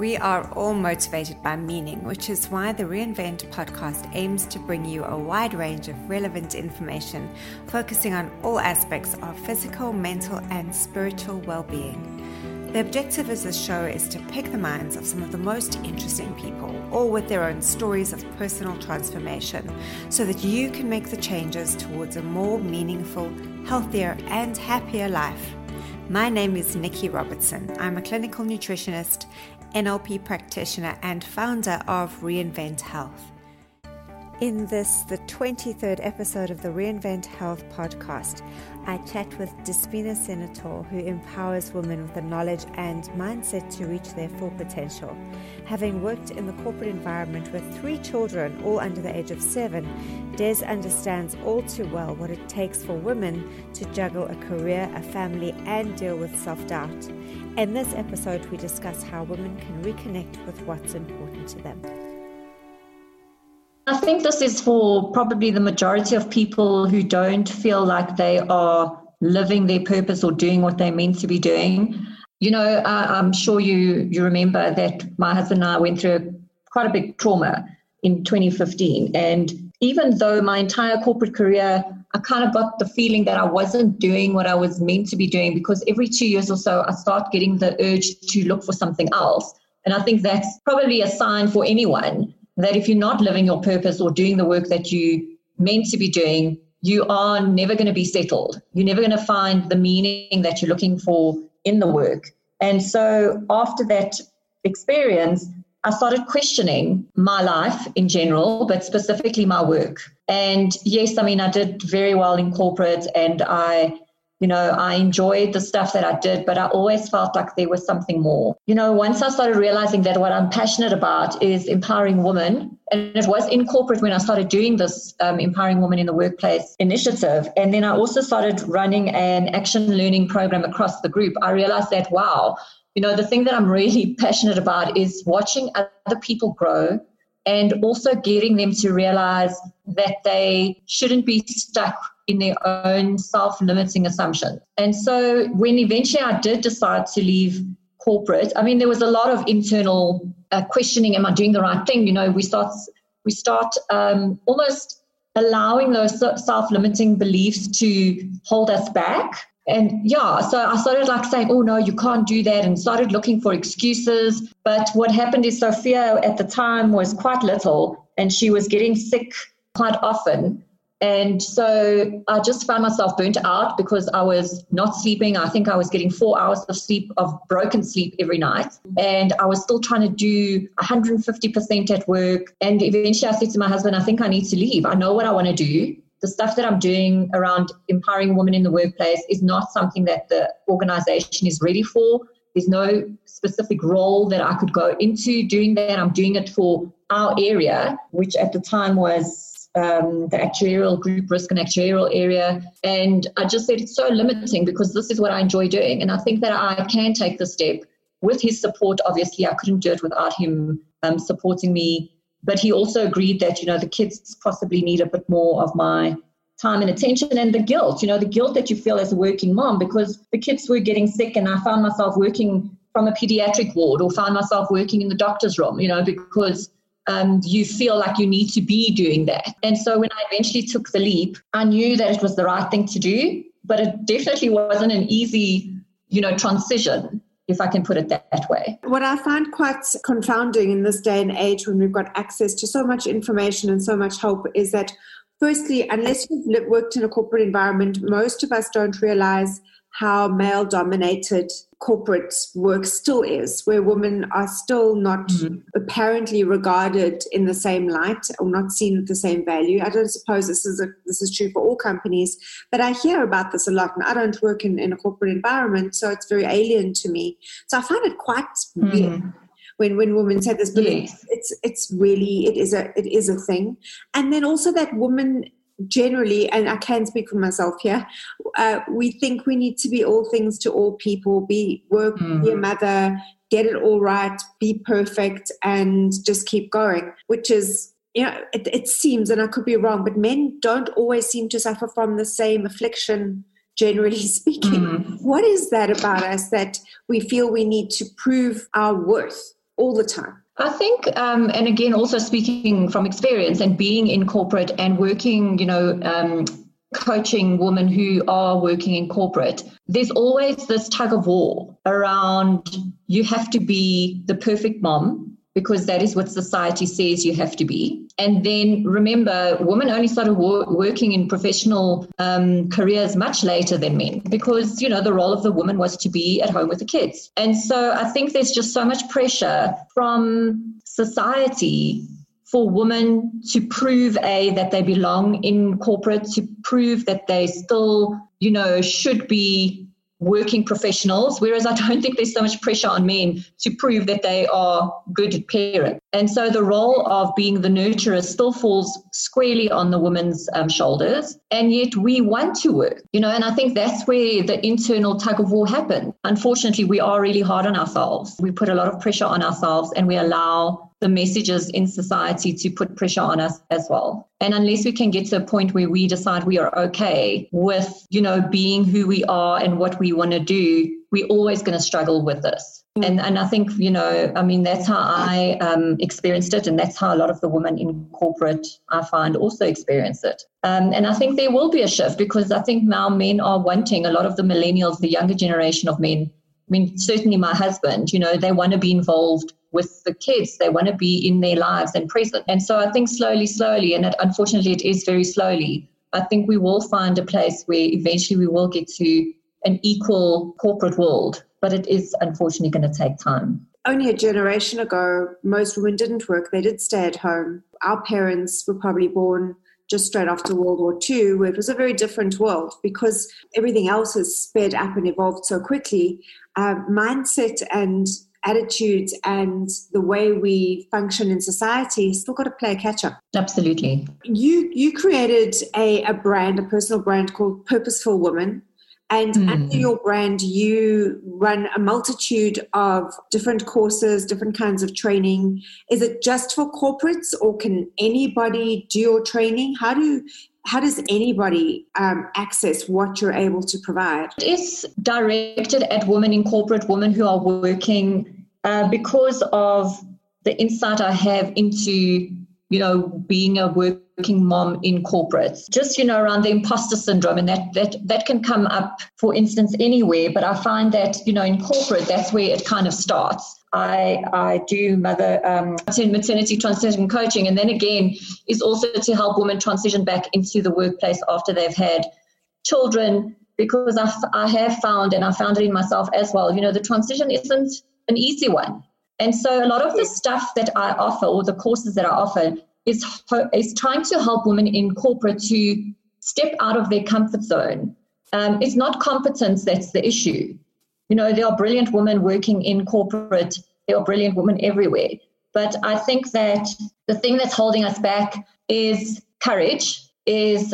We are all motivated by meaning, which is why the Reinvent podcast aims to bring you a wide range of relevant information, focusing on all aspects of physical, mental, and spiritual well-being. The objective of this show is to pick the minds of some of the most interesting people, all with their own stories of personal transformation, so that you can make the changes towards a more meaningful, healthier, and happier life. My name is Nikki Robertson. I'm a clinical nutritionist, NLP practitioner, and founder of Reinvent Health. In this, the 23rd episode of the Reinvent Health podcast, I chat with Despina Senator, who empowers women with the knowledge and mindset to reach their full potential. Having worked in the corporate environment with 3 children, all under the age of 7, Des understands all too well what it takes for women to juggle a career, a family, and deal with self-doubt. In this episode, we discuss how women can reconnect with what's important to them. I think this is for probably the majority of people who don't feel like they are living their purpose or doing what they're meant to be doing. You know, I'm sure you remember that my husband and I went through quite a big trauma in 2015. And even though my entire corporate career, I kind of got the feeling that I wasn't doing what I was meant to be doing, because every 2 years or so, I start getting the urge to look for something else. And I think that's probably a sign for anyone that if you're not living your purpose or doing the work that you meant to be doing, you are never going to be settled. You're never going to find the meaning that you're looking for in the work. And so after that experience, I started questioning my life in general, but specifically my work. And yes, I mean, I did very well in corporate, and I enjoyed the stuff that I did, but I always felt like there was something more. You know, once I started realizing that what I'm passionate about is empowering women, and it was in corporate when I started doing this Empowering Women in the Workplace initiative. And then I also started running an action learning program across the group. I realized that, wow, you know, the thing that I'm really passionate about is watching other people grow and also getting them to realize that they shouldn't be stuck in their own self-limiting assumptions. And so when eventually I did decide to leave corporate, I mean, there was a lot of internal questioning, am I doing the right thing? You know, we start almost allowing those self-limiting beliefs to hold us back. And yeah, so I started like saying, oh no, you can't do that, and started looking for excuses. But what happened is Sophia at the time was quite little, and she was getting sick quite often. And so I just found myself burnt out because I was not sleeping. I think I was getting 4 hours of sleep, of broken sleep every night. And I was still trying to do 150% at work. And eventually I said to my husband, I think I need to leave. I know what I want to do. The stuff that I'm doing around empowering women in the workplace is not something that the organization is ready for. There's no specific role that I could go into doing that. I'm doing it for our area, which at the time was the actuarial group risk and actuarial area. And I just said it's so limiting because this is what I enjoy doing. And I think that I can take the step with his support. Obviously, I couldn't do it without him supporting me. But he also agreed that, you know, the kids possibly need a bit more of my time and attention, and the guilt that you feel as a working mom, because the kids were getting sick and I found myself working from a pediatric ward or found myself working in the doctor's room, you know, because you feel like you need to be doing that. And so when I eventually took the leap, I knew that it was the right thing to do, but it definitely wasn't an easy, you know, transition, if I can put it that way. What I find quite confounding in this day and age when we've got access to so much information and so much help is that, firstly, unless you've worked in a corporate environment, most of us don't realize how male-dominated corporate work still is, where women are still not apparently regarded in the same light or not seen with the same value. I don't suppose this is true for all companies, but I hear about this a lot, and I don't work in a corporate environment, so it's very alien to me. So I find it quite weird when women say this, but yes. it is a thing. And then also that women generally, and I can speak for myself here, we think we need to be all things to all people, be a mother, get it all right, be perfect, and just keep going, which is, you know, it seems, and I could be wrong, but men don't always seem to suffer from the same affliction, generally speaking. What is that about us that we feel we need to prove our worth all the time? I think, and again, also speaking from experience and being in corporate and working, coaching women who are working in corporate, there's always this tug of war around you have to be the perfect mom because that is what society says you have to be. And then remember, women only started working in professional careers much later than men because, the role of the woman was to be at home with the kids. And so I think there's just so much pressure from society for women to prove, that they belong in corporate, to prove that they still, should be working professionals, whereas I don't think there's so much pressure on men to prove that they are good parents. And so the role of being the nurturer still falls squarely on the woman's shoulders. And yet we want to work, and I think that's where the internal tug of war happens. Unfortunately, we are really hard on ourselves. We put a lot of pressure on ourselves and we allow the messages in society to put pressure on us as well. And unless we can get to a point where we decide we are okay with, being who we are and what we want to do, we're always going to struggle with this. And I think, that's how I experienced it. And that's how a lot of the women in corporate, I find, also experience it. And I think there will be a shift because I think now men are wanting, a lot of the millennials, the younger generation of men, certainly my husband, they want to be involved with the kids. They want to be in their lives and present. And so I think slowly, and unfortunately it is very slowly, I think we will find a place where eventually we will get to an equal corporate world. But it is unfortunately going to take time. Only a generation ago, most women didn't work. They did stay at home. Our parents were probably born just straight after World War II, where it was a very different world because everything else has sped up and evolved so quickly. Mindset and attitudes and the way we function in society still got to play catch up. Absolutely. You created a brand, a personal brand called Purposeful Woman. And under your brand, you run a multitude of different courses, different kinds of training. Is it just for corporates or can anybody do your training? How does anybody access what you're able to provide? It is directed at women in corporate, women who are working because of the insight I have into, being a working mom in corporate. Just, around the imposter syndrome, and that can come up, for instance, anywhere. But I find that, in corporate, that's where it kind of starts. I do maternity transition coaching, and then again is also to help women transition back into the workplace after they've had children, because I have found, and I found it in myself as well, the transition isn't an easy one. And so a lot of the stuff that I offer, or the courses that I offer, is trying to help women in corporate to step out of their comfort zone. It's not competence that's the issue. There are brilliant women working in corporate. There are brilliant women everywhere. But I think that the thing that's holding us back is courage, is,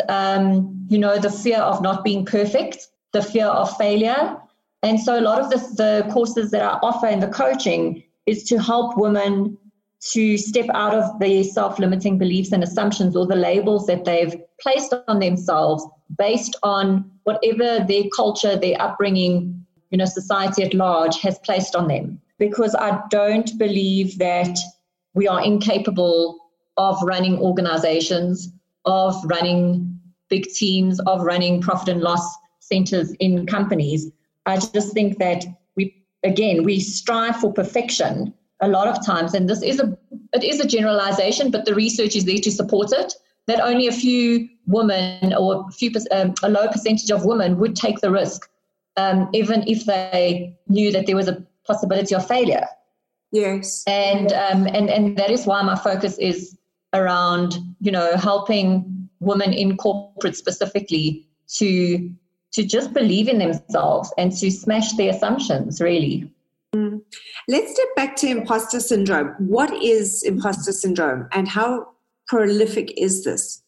the fear of not being perfect, the fear of failure. And so a lot of the courses that I offer in the coaching is to help women to step out of their self-limiting beliefs and assumptions, or the labels that they've placed on themselves based on whatever their culture, their upbringing, society at large has placed on them. Because I don't believe that we are incapable of running organizations, of running big teams, of running profit and loss centers in companies. I just think that we strive for perfection a lot of times, and it is a generalization, but the research is there to support it, that only a few women or a low percentage of women would take the risk, even if they knew that there was a possibility of failure. Yes. And that is why my focus is around, helping women in corporate specifically to just believe in themselves and to smash their assumptions, really. Let's step back to imposter syndrome. What is imposter syndrome and how prolific is this?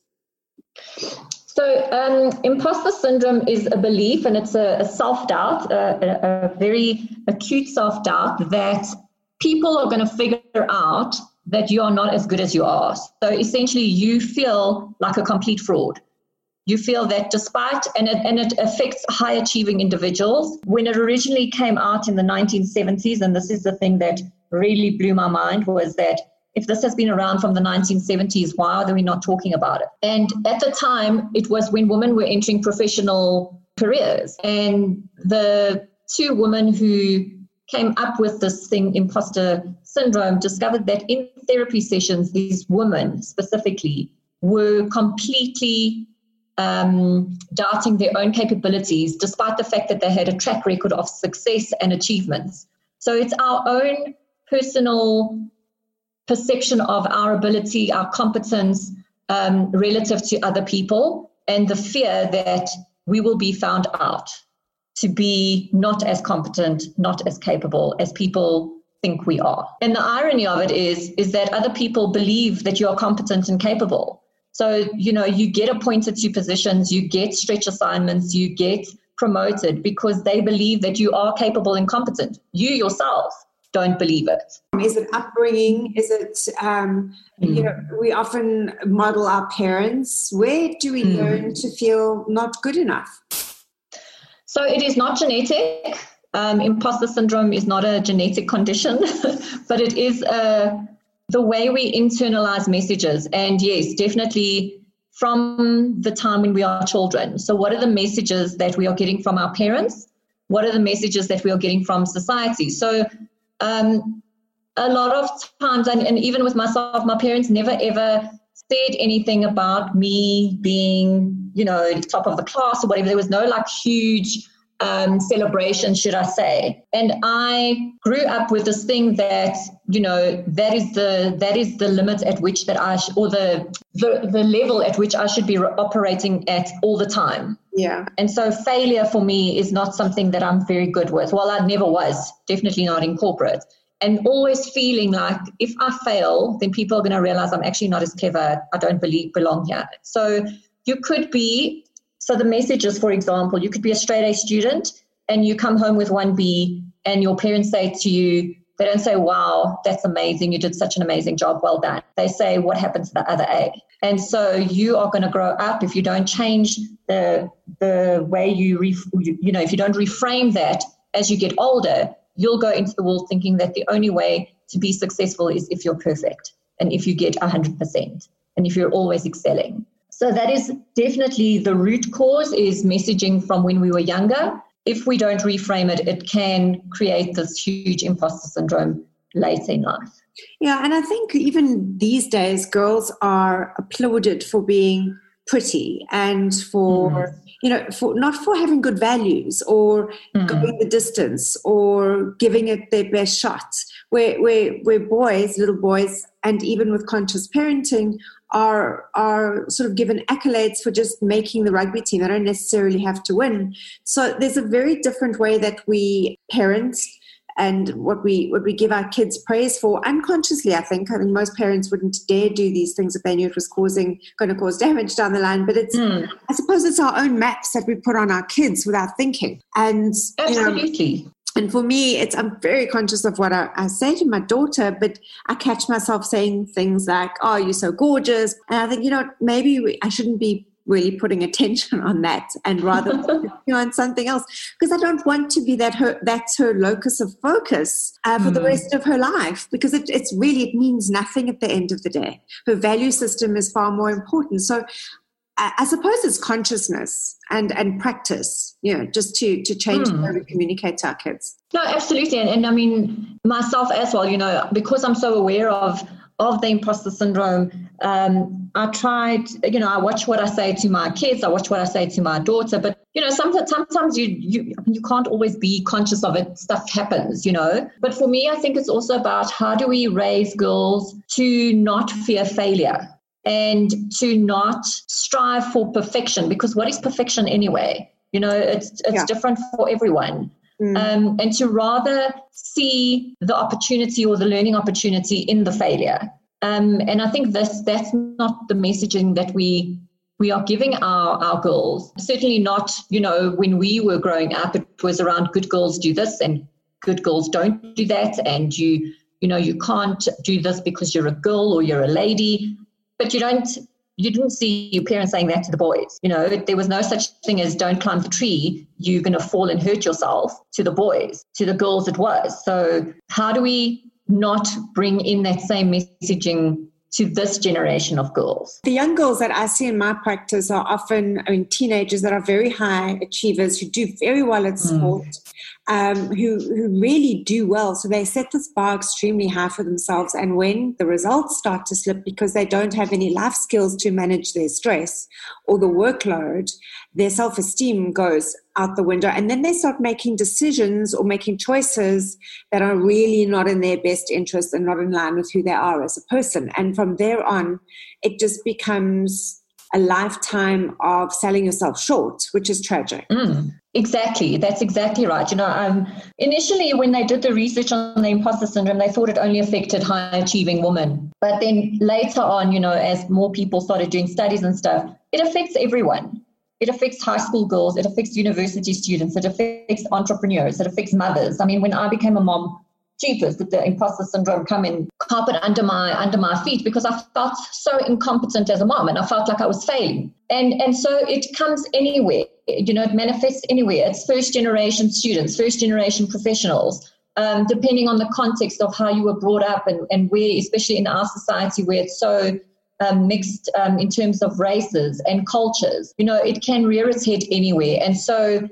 So imposter syndrome is a belief, and it's a self-doubt, a very acute self-doubt that people are going to figure out that you are not as good as you are. So essentially you feel like a complete fraud. You feel that despite, and it affects high-achieving individuals. When it originally came out in the 1970s, and this is the thing that really blew my mind was that if this has been around from the 1970s, why are we not talking about it? And at the time, it was when women were entering professional careers. And the two women who came up with this thing, imposter syndrome, discovered that in therapy sessions, these women specifically were completely doubting their own capabilities, despite the fact that they had a track record of success and achievements. So it's our own personal perception of our ability, our competence relative to other people, and the fear that we will be found out to be not as competent, not as capable as people think we are. And the irony of it is that other people believe that you are competent and capable. So, you get appointed to positions, you get stretch assignments, you get promoted because they believe that you are capable and competent. You yourself don't believe it. Is it upbringing? Is it, we often model our parents. Where do we learn to feel not good enough? So it is not genetic. Imposter syndrome is not a genetic condition, but it is the way we internalize messages. And yes, definitely from the time when we are children. So what are the messages that we are getting from our parents? What are the messages that we are getting from society? So a lot of times, and even with myself, my parents never ever said anything about me being, top of the class or whatever. There was no huge celebration, should I say. And I grew up with this thing that, that is the limit at which that or the level at which I should be operating at all the time. Yeah. And so failure for me is not something that I'm very good with. Well, I never was, definitely not in corporate. And always feeling like if I fail, then people are going to realize I'm actually not as clever. I don't belong here. So you could be, so the messages, for example, you could be a straight A student and you come home with 1 B and your parents say to you, they don't say, wow, that's amazing. You did such an amazing job. Well done. They say, what happened to the other A? And so you are going to grow up if you don't change the way if you don't reframe that as you get older, you'll go into the world thinking that the only way to be successful is if you're perfect and if you get 100% and if you're always excelling. So that is definitely the root cause is messaging from when we were younger. If we don't reframe it, it can create this huge imposter syndrome later in life. Yeah, and I think even these days, girls are applauded for being pretty and for, for not for having good values or going the distance or giving it their best shot. Where boys, little boys, and even with conscious parenting, are sort of given accolades for just making the rugby team. They don't necessarily have to win. So there's a very different way that we parent and what we give our kids praise for unconsciously. I think most parents wouldn't dare do these things if they knew it was going to cause damage down the line. But it's I suppose it's our own maps that we put on our kids without thinking. And absolutely. And for me, I'm very conscious of what I say to my daughter, but I catch myself saying things like, oh, you're so gorgeous. And I think, maybe I shouldn't be really putting attention on that and rather on something else, because I don't want to be that's her locus of focus for the rest of her life, because it means nothing at the end of the day. Her value system is far more important. So I suppose it's consciousness and practice, just to change how we communicate to our kids. No, absolutely. And I mean, myself as well, because I'm so aware of the imposter syndrome, I tried, I watch what I say to my kids, I watch what I say to my daughter, but, sometimes you can't always be conscious of it. Stuff happens, But for me, I think it's also about how do we raise girls to not fear failure and to not strive for perfection, because what is perfection anyway? It's different for everyone. And to rather see the opportunity or the learning opportunity in the failure. And I think that's not the messaging that we are giving our girls. Certainly not, when we were growing up, it was around good girls do this and good girls don't do that. And you can't do this because you're a girl or you're a lady. But you didn't see your parents saying that to the boys. There was no such thing as don't climb the tree, you're going to fall and hurt yourself to the boys. To the girls it was. So how do we not bring in that same messaging to this generation of girls? The young girls that I see in my practice are often, teenagers that are very high achievers who do very well at sport, who really do well. So they set this bar extremely high for themselves. And when the results start to slip because they don't have any life skills to manage their stress or the workload, their self-esteem goes out the window. And then they start making decisions or making choices that are really not in their best interest and not in line with who they are as a person. And from there on, it just becomes a lifetime of selling yourself short, which is tragic. Exactly. That's exactly right. Initially when they did the research on the imposter syndrome, they thought it only affected high achieving women. But then later on, as more people started doing studies and stuff, it affects everyone. It affects high school girls. It affects university students. It affects entrepreneurs. It affects mothers. When I became a mom, jeepers, did the imposter syndrome come in carpet under my feet, because I felt so incompetent as a mom and I felt like I was failing. And so it comes anywhere, it manifests anywhere. It's first generation students, first generation professionals, depending on the context of how you were brought up and where, especially in our society where it's so mixed in terms of races and cultures, it can rear its head anywhere. And so,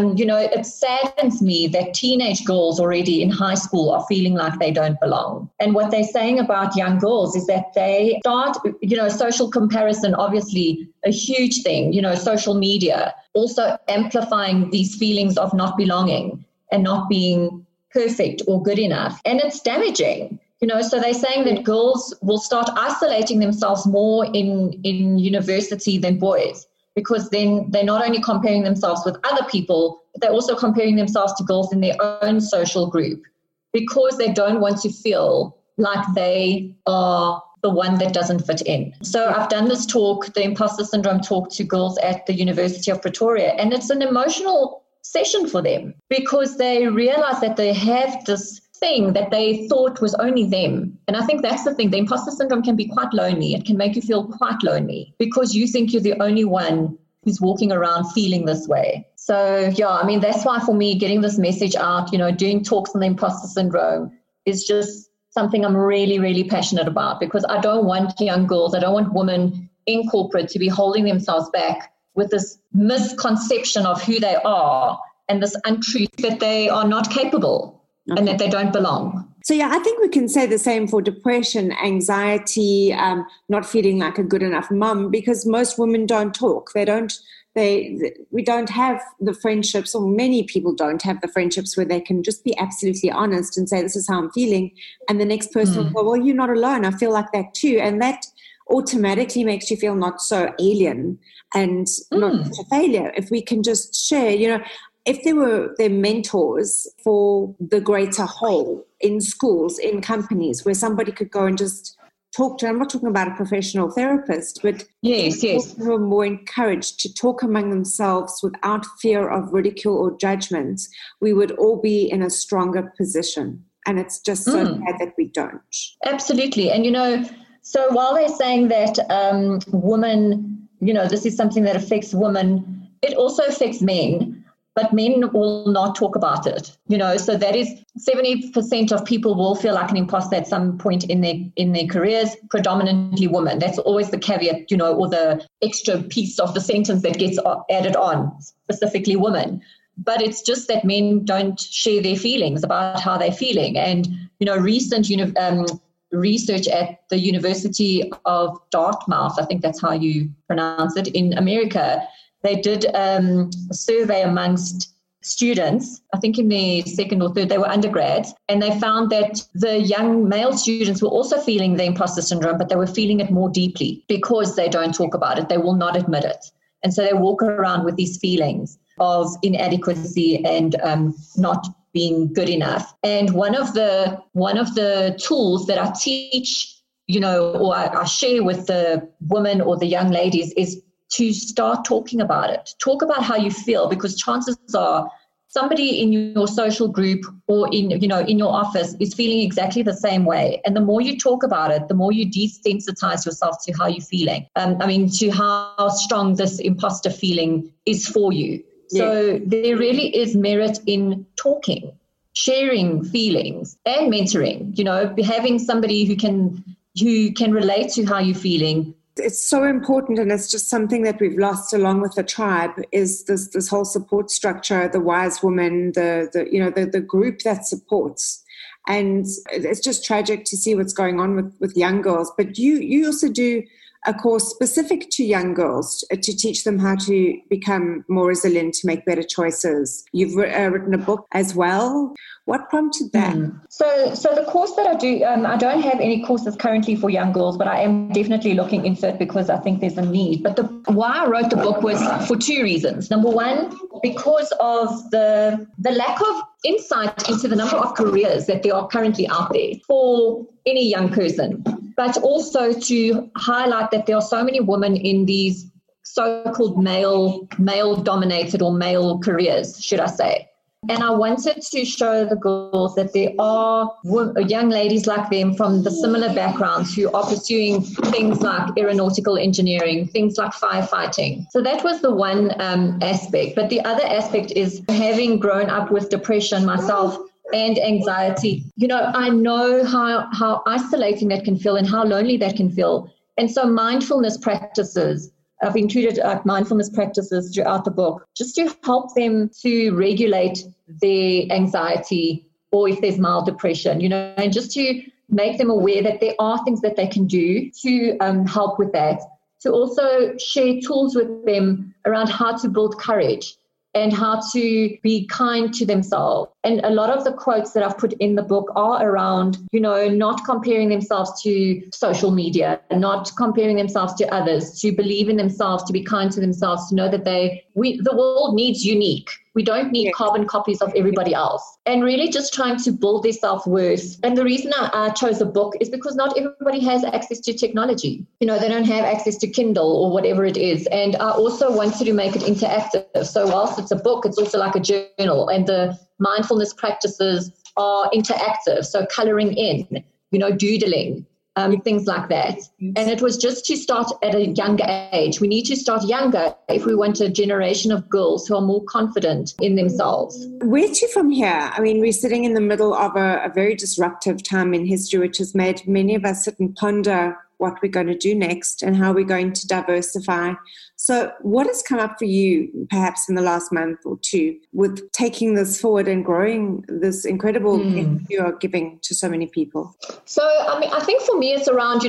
it saddens me that teenage girls already in high school are feeling like they don't belong. And what they're saying about young girls is that they start, social comparison, obviously a huge thing, social media, also amplifying these feelings of not belonging and not being perfect or good enough. And it's damaging. So they're saying that girls will start isolating themselves more in university than boys, because then they're not only comparing themselves with other people, but they're also comparing themselves to girls in their own social group, because they don't want to feel like they are the one that doesn't fit in. So I've done this talk, the imposter syndrome talk, to girls at the University of Pretoria, and it's an emotional session for them because they realize that they have this thing that they thought was only them. And I think that's the thing. The imposter syndrome can be quite lonely. It can make you feel quite lonely because you think you're the only one who's walking around feeling this way. So, that's why for me, getting this message out, doing talks on the imposter syndrome is just something I'm really, really passionate about, because I don't want young girls, I don't want women in corporate to be holding themselves back with this misconception of who they are and this untruth that they are not capable. Okay. And that they don't belong. So, I think we can say the same for depression, anxiety, not feeling like a good enough mum, because most women don't talk. We don't have the friendships, or many people don't have the friendships where they can just be absolutely honest and say, this is how I'm feeling. And the next person will go, well, you're not alone. I feel like that too. And that automatically makes you feel not so alien and not such a failure. If we can just share, if they were their mentors for the greater whole in schools, in companies, where somebody could go and just talk to, I'm not talking about a professional therapist, but yes, who are more encouraged to talk among themselves without fear of ridicule or judgment, we would all be in a stronger position. And it's just so bad that we don't. Absolutely. And, so while they're saying that women, this is something that affects women, it also affects men. But men will not talk about it, so that is 70% of people will feel like an imposter at some point in their careers, predominantly women. That's always the caveat, or the extra piece of the sentence that gets added on, specifically women. But it's just that men don't share their feelings about how they're feeling. And, recent research at the University of Dartmouth, I think that's how you pronounce it, in America, they did a survey amongst students, I think in their second or third, they were undergrads, and they found that the young male students were also feeling the imposter syndrome, but they were feeling it more deeply because they don't talk about it. They will not admit it. And so they walk around with these feelings of inadequacy and not being good enough. And one of the tools that I teach, or I share with the women or the young ladies is to start talking about it. Talk about how you feel, because chances are somebody in your social group or in your office is feeling exactly the same way. And the more you talk about it, the more you desensitize yourself to how you're feeling. To how strong this imposter feeling is for you. So there really is merit in talking. sharing feelings and mentoring, having somebody who can relate to how you're feeling. It's so important, and it's just something that we've lost along with the tribe, is this whole support structure, the wise woman, the group that supports. And it's just tragic to see what's going on with young girls. But you also do a course specific to young girls to teach them how to become more resilient, to make better choices. You've written a book as well. What prompted that? So the course that I do, I don't have any courses currently for young girls, but I am definitely looking into it because I think there's a need. But why I wrote the book was for two reasons. Number one, because of the lack of insight into the number of careers that there are currently out there for any young person, but also to highlight that there are so many women in these so-called male-dominated or male careers, should I say. And I wanted to show the girls that there are young ladies like them from the similar backgrounds who are pursuing things like aeronautical engineering, things like firefighting. So that was the one aspect. But the other aspect is, having grown up with depression myself and anxiety, I know how isolating that can feel and how lonely that can feel. And so mindfulness practices, I've included mindfulness practices throughout the book, just to help them to regulate their anxiety, or if there's mild depression, and just to make them aware that there are things that they can do to help with that. To also share tools with them around how to build courage and how to be kind to themselves. And a lot of the quotes that I've put in the book are around, not comparing themselves to social media, not comparing themselves to others, to believe in themselves, to be kind to themselves, to know that the world needs unique. We don't need carbon copies of everybody else. And really just trying to build their self-worth. And the reason I chose a book is because not everybody has access to technology. They don't have access to Kindle or whatever it is. And I also wanted to make it interactive. So whilst it's a book, it's also like a journal. And the mindfulness practices are interactive. So coloring in, doodling, things like that. And it was just to start at a younger age. We need to start younger if we want a generation of girls who are more confident in themselves. Where to from here? I mean, we're sitting in the middle of a very disruptive time in history, which has made many of us sit and ponder what we're going to do next and how we're going to diversify. So what has come up for you, perhaps in the last month or two, with taking this forward and growing this incredible gift you are giving to so many people? So, I think for me it's around,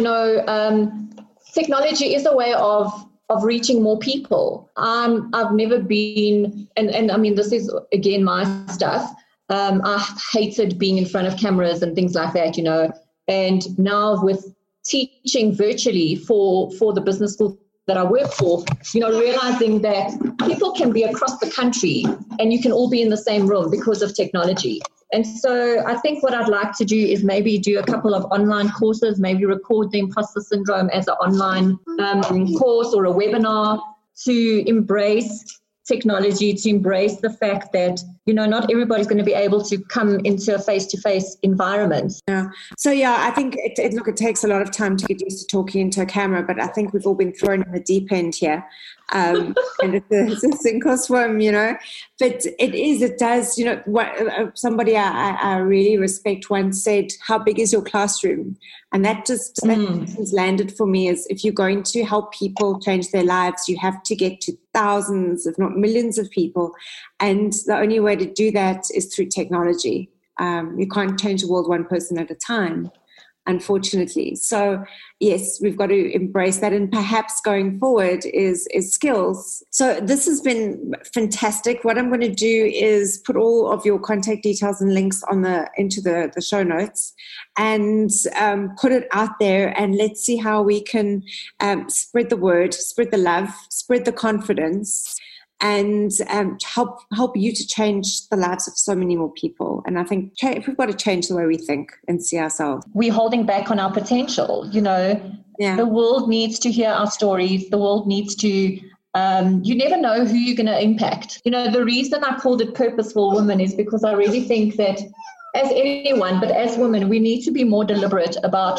technology is a way of reaching more people. I've never been, and this is, again, my stuff. I hated being in front of cameras and things like that, and now with teaching virtually for the business school that I work for, realizing that people can be across the country and you can all be in the same room because of technology. And so I think what I'd like to do is maybe do a couple of online courses, maybe record the imposter syndrome as an online course or a webinar, to embrace technology, to embrace the fact that, not everybody's going to be able to come into a face-to-face environment. Yeah. So, I think it takes a lot of time to get used to talking into a camera, but I think we've all been thrown in the deep end here. And it's a sink or swim, but it does, what somebody I really respect once said, how big is your classroom? And that just has landed for me, is if you're going to help people change their lives, you have to get to thousands, if not millions of people. And the only way to do that is through technology. You can't change the world one person at a time, unfortunately. So yes, we've got to embrace that, and perhaps going forward is skills. So this has been fantastic. What I'm going to do is put all of your contact details and links into the show notes, and put it out there, and let's see how we can spread the word, spread the love, spread the confidence, and help you to change the lives of so many more people. And I think we've got to change the way we think and see ourselves. We're holding back on our potential, The world needs to hear our stories. The world needs to, you never know who you're going to impact. The reason I called it Purposeful Women is because I really think that as anyone, but as women, we need to be more deliberate about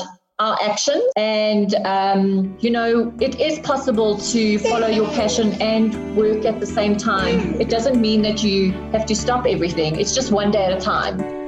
our actions. And, it is possible to follow your passion and work at the same time. It doesn't mean that you have to stop everything. It's just one day at a time.